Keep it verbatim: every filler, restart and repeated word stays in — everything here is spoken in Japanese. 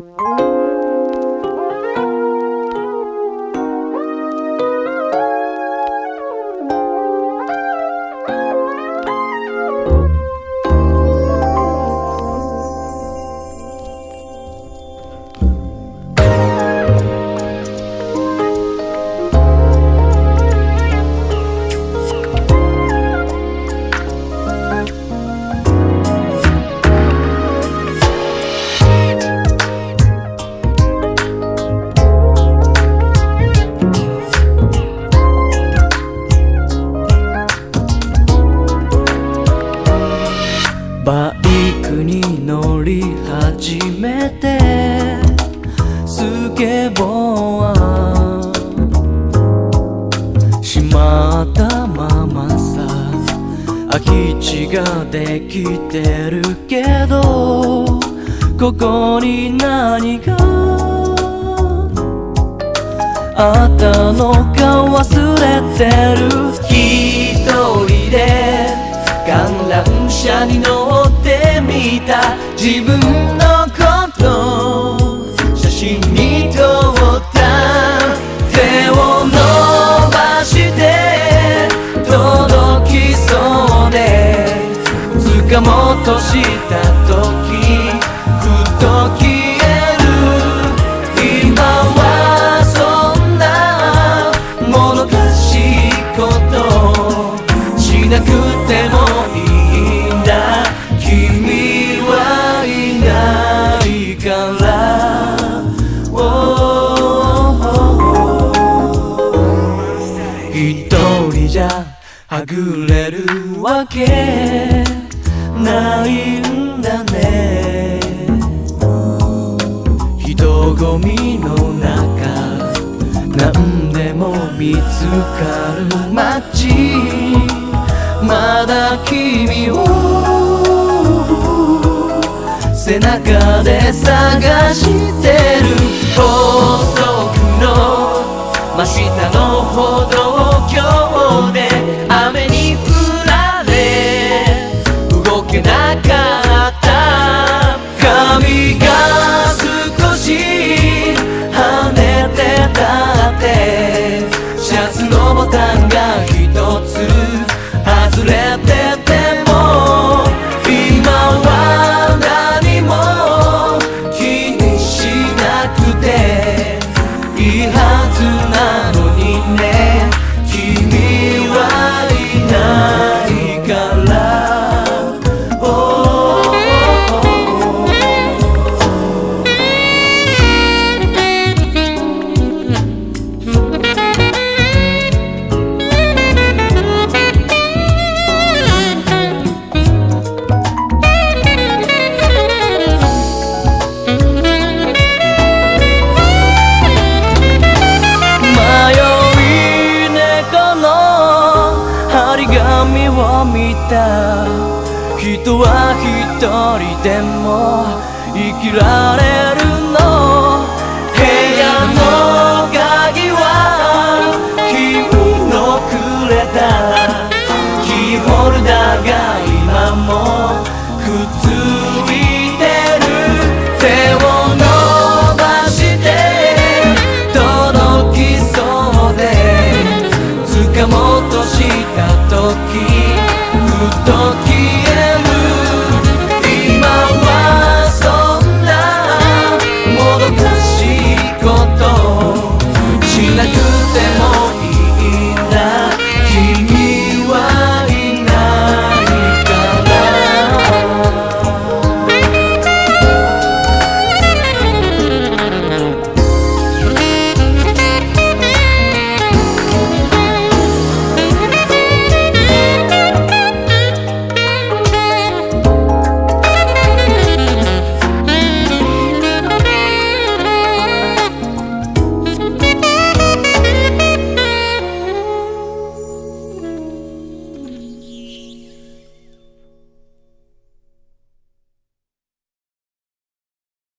バイクに乗り始めてスケボーはしまったままさ。空き地ができてるけどここに何があったのか忘れてる。一人で観覧車に乗ってみた自分のこと写真に撮った。手を伸ばして届きそうで掴もうとした時ふっと消える。今はそんなもどかしいことしなくてもいいんだ。君はいないから、oh、一人じゃはぐれるわけないんだね。人混みの中何でも見つかる街、まだ君を背中で探してる。高速の真下の歩道橋で雨に降られ動けなかった。髪が少し跳ねてたってシャツのボタンが一つ外れてても今は何も気にしなくていいはずなのにね。君はいないから、oh、紙を見た。人は一人でも生きられ